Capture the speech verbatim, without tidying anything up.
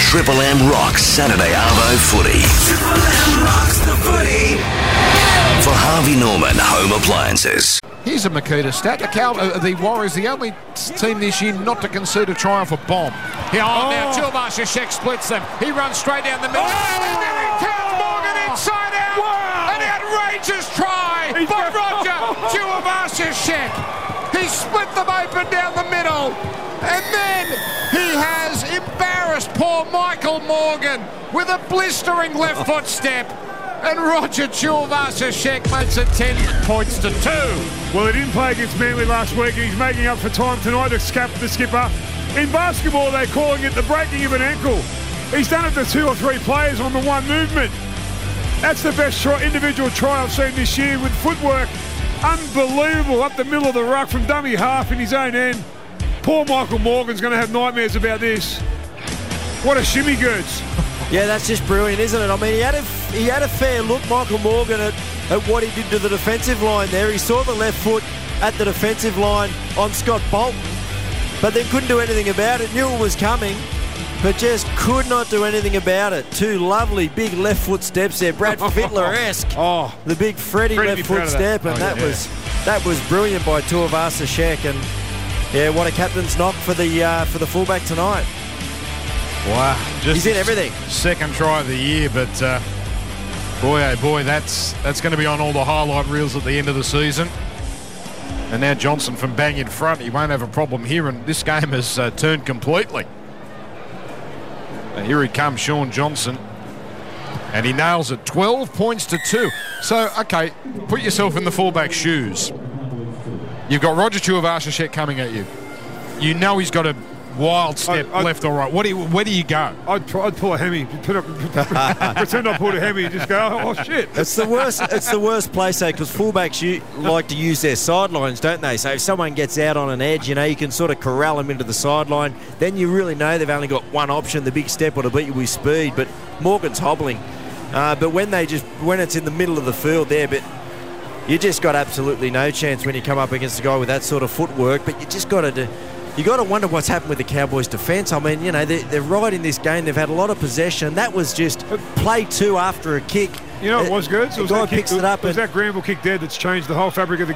Triple M rocks Saturday Arvo footy. Triple M rocks the footy. For Harvey Norman Home Appliances. Here's a Makita stat. The, Cal- uh, the Warriors, the only team this year not to concede a try off a bomb. Here, oh, now Tuivasa-Sheck splits them. He runs straight down the middle. Oh! And then he counts Morgan inside out. Wow. An outrageous try He's by Roger Tuivasa-Sheck. He split them open down the middle. And then he has embarrassed poor Michael Morgan with a blistering left foot step. And Roger Tuivasa-Sheck makes it ten points to two. Well, he didn't play against Manly last week, and he's making up for time tonight to scap the skipper. In basketball, they're calling it the breaking of an ankle. He's done it to two or three players on the one movement. That's the best try, individual try I've seen this year with footwork. Unbelievable, up the middle of the ruck from dummy half in his own end. Poor Michael Morgan's going to have nightmares about this. What a shimmy, Gertz. Yeah, that's just brilliant, isn't it? I mean, he had a, he had a fair look, Michael Morgan, at, at what he did to the defensive line there. He saw the left foot at the defensive line on Scott Bolton, but then couldn't do anything about it. Knew it was coming, but just could not do anything about it. Two lovely big left foot steps there, Brad Fittler-esque. Oh, the big Freddie, Freddie left foot step, and oh, that yeah, was yeah. that was brilliant by Tuivasa-Sheck. And yeah, what a captain's knock for the uh, for the fullback tonight. Wow, just he's in everything. Second try of the year, but uh, boy, oh boy, that's that's going to be on all the highlight reels at the end of the season. And now Johnson from bang in front. He won't have a problem here, and this game has uh, turned completely. And here he comes, Sean Johnson, and he nails it. twelve points to two. So, okay, put yourself in the fullback shoes. You've got Roger Tuivasa-Sheck coming at you. You know he's got a wild step I'd, I'd, left or right. What do you, where do you go? I'd, I'd pull a hemi. Put up, pretend I pulled a hemi and just go, oh, shit. It's the worst It's the worst place, though, because fullbacks you, like to use their sidelines, don't they? So if someone gets out on an edge, you know, you can sort of corral them into the sideline. Then you really know they've only got one option, the big step, or to beat you with speed. But Morgan's hobbling. Uh, but when they just when it's in the middle of the field there, but you just got absolutely no chance when you come up against a guy with that sort of footwork. But you just got to do... You got to wonder what's happened with the Cowboys' defence. I mean, you know, they're, they're right in this game. They've had a lot of possession. That was just play two after a kick. You know, it was good. So the guy picks it up. It was that Granville kick there that's changed the whole fabric of the